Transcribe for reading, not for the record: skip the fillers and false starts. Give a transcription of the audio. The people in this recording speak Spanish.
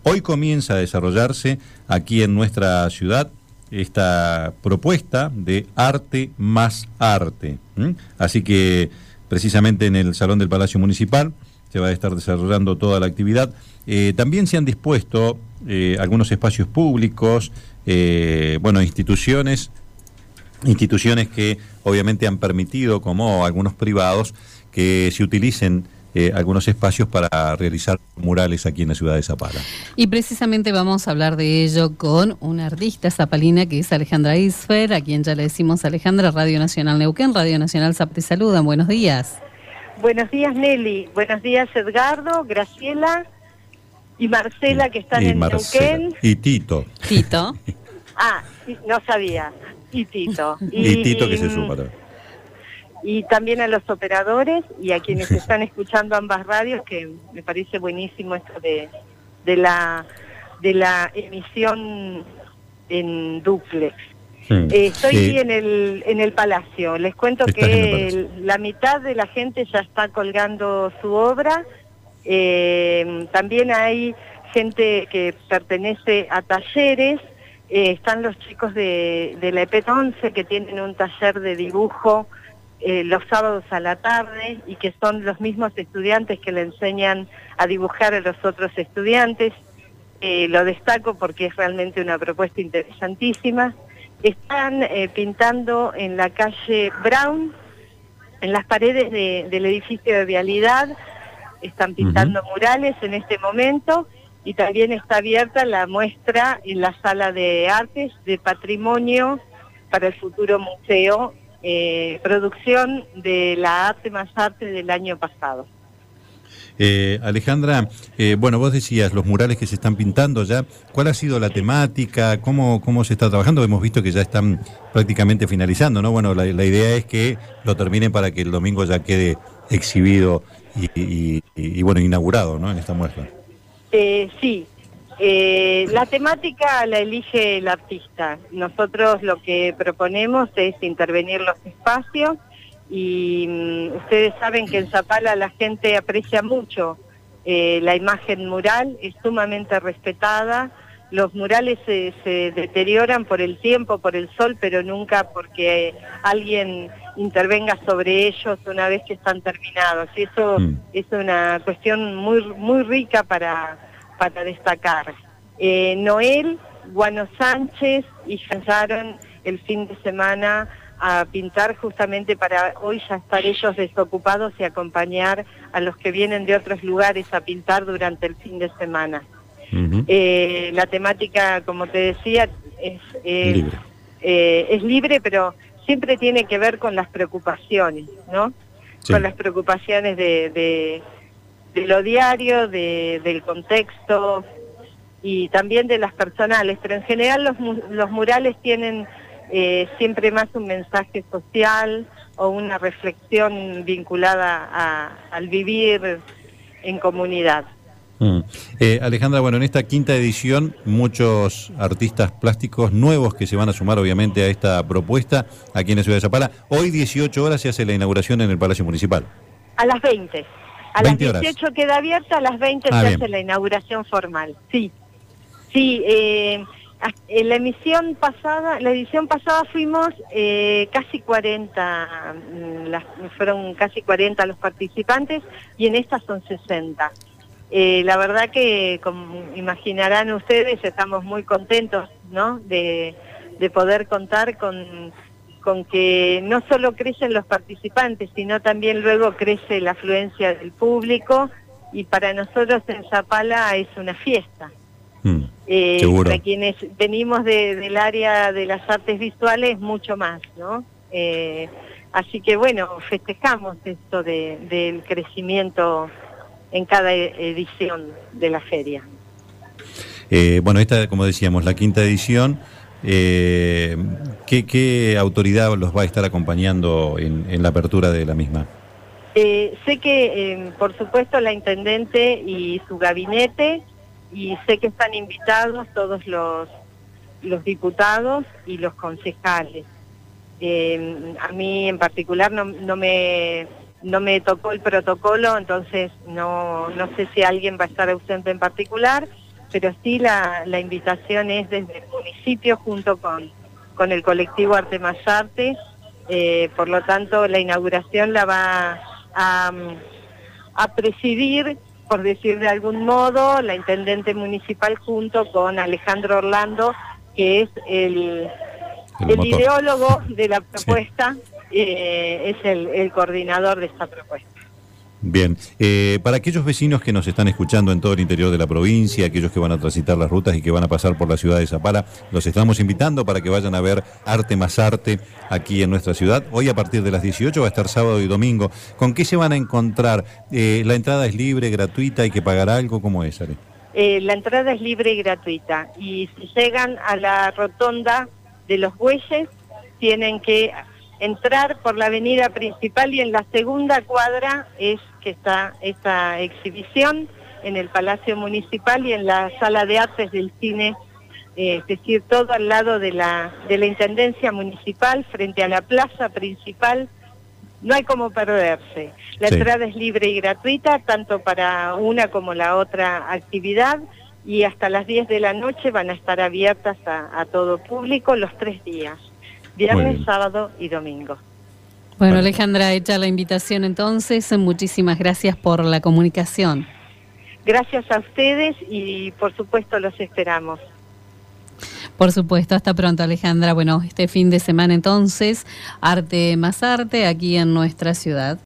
Hoy comienza a desarrollarse aquí en nuestra ciudad esta propuesta de arte más arte. Así que precisamente en el Salón del Palacio Municipal se va a estar desarrollando toda la actividad. También se han dispuesto algunos espacios públicos, instituciones que obviamente han permitido, como algunos privados, que se utilicen algunos espacios para realizar murales aquí en la ciudad de Zapala. Y precisamente vamos a hablar de ello con una artista zapalina que es Alejandra Isfer, a quien ya le decimos Alejandra, Radio Nacional Neuquén, Radio Nacional Zap te saludan. Buenos días. Buenos días, Nelly. Buenos días, Edgardo, Graciela y Marcela, que están en Neuquén. Y Tito. Tito. Sí, no sabía. Y Tito. Y Tito que se suma. Y también a los operadores y a quienes están escuchando ambas radios, que me parece buenísimo esto de la emisión en dúplex. Estoy en el Palacio. Les cuento que la mitad de la gente ya está colgando su obra. También hay gente que pertenece a talleres. Están los chicos de la EPET 11 que tienen un taller de dibujo los sábados a la tarde y que son los mismos estudiantes que le enseñan a dibujar a los otros estudiantes. Lo destaco porque es realmente una propuesta interesantísima. Están pintando en la calle Brown, en las paredes del edificio de Vialidad, están pintando murales en este momento, y también está abierta la muestra en la Sala de Artes de Patrimonio para el futuro museo, producción de la Arte más Arte del año pasado. Alejandra, vos decías los murales que se están pintando ya. ¿Cuál ha sido la temática? ¿Cómo se está trabajando? Hemos visto que ya están prácticamente finalizando, ¿no? Bueno, la idea es que lo terminen para que el domingo ya quede exhibido y inaugurado, ¿no? En esta muestra. Sí. La temática la elige el artista. Nosotros lo que proponemos es intervenir los espacios y ustedes saben que en Zapala la gente aprecia mucho la imagen mural, es sumamente respetada. Los murales se deterioran por el tiempo, por el sol, pero nunca porque alguien intervenga sobre ellos una vez que están terminados. Y eso es una cuestión muy rica para destacar. Noel, Guano Sánchez y Sharon el fin de semana a pintar justamente para hoy ya estar ellos desocupados y acompañar a los que vienen de otros lugares a pintar durante el fin de semana. La temática, como te decía, es libre, pero siempre tiene que ver con las preocupaciones, ¿no? Sí. Con las preocupaciones de lo diario, del contexto y también de las personales, pero en general los murales tienen siempre más un mensaje social o una reflexión vinculada al vivir en comunidad. Alejandra, en esta quinta edición muchos artistas plásticos nuevos que se van a sumar obviamente a esta propuesta aquí en la ciudad de Zapala. Hoy 18 horas se hace la inauguración en el Palacio Municipal. A las 20. A las 18 queda abierta, a las 20 se hace la inauguración formal. Sí. En la edición pasada fuimos casi 40, fueron casi 40 los participantes y en esta son 60. La verdad que, como imaginarán ustedes, estamos muy contentos, ¿no? de poder contar con que no solo crecen los participantes, sino también luego crece la afluencia del público, y para nosotros en Zapala es una fiesta. Para quienes venimos del área de las artes visuales, mucho más, ¿no? Así que festejamos esto del crecimiento en cada edición de la feria. Esta, como decíamos, la quinta edición. ¿Qué autoridad los va a estar acompañando en la apertura de la misma? Sé que, por supuesto, la intendente y su gabinete, y sé que están invitados todos los diputados y los concejales. A mí en particular no me tocó el protocolo, entonces no sé si alguien va a estar ausente en particular, pero sí la invitación es desde el municipio junto con el colectivo Arte Más Arte. Por lo tanto, la inauguración la va a presidir, por decir de algún modo, la intendente municipal junto con Alejandro Orlando, que es el ideólogo de la propuesta, es el coordinador de esta propuesta. Bien, para aquellos vecinos que nos están escuchando en todo el interior de la provincia, aquellos que van a transitar las rutas y que van a pasar por la ciudad de Zapala, los estamos invitando para que vayan a ver Arte Más Arte aquí en nuestra ciudad. Hoy a partir de las 18 va a estar sábado y domingo. ¿Con qué se van a encontrar? ¿La entrada es libre, gratuita, hay que pagar algo? ¿Cómo es, Ale? La entrada es libre y gratuita, y si llegan a la rotonda de los Bueyes, tienen que entrar por la avenida principal, y en la segunda cuadra es que está esta exhibición en el Palacio Municipal y en la Sala de Artes del Cine, es decir, todo al lado de la Intendencia Municipal, frente a la plaza principal. No hay como perderse. La entrada es libre y gratuita, tanto para una como la otra actividad, y hasta las 10 de la noche van a estar abiertas a todo público los 3 días. Viernes, sábado y domingo. Bueno, Alejandra, hecha la invitación entonces, muchísimas gracias por la comunicación. Gracias a ustedes y por supuesto los esperamos. Por supuesto, hasta pronto, Alejandra. Bueno, este fin de semana entonces, Arte Más Arte aquí en nuestra ciudad.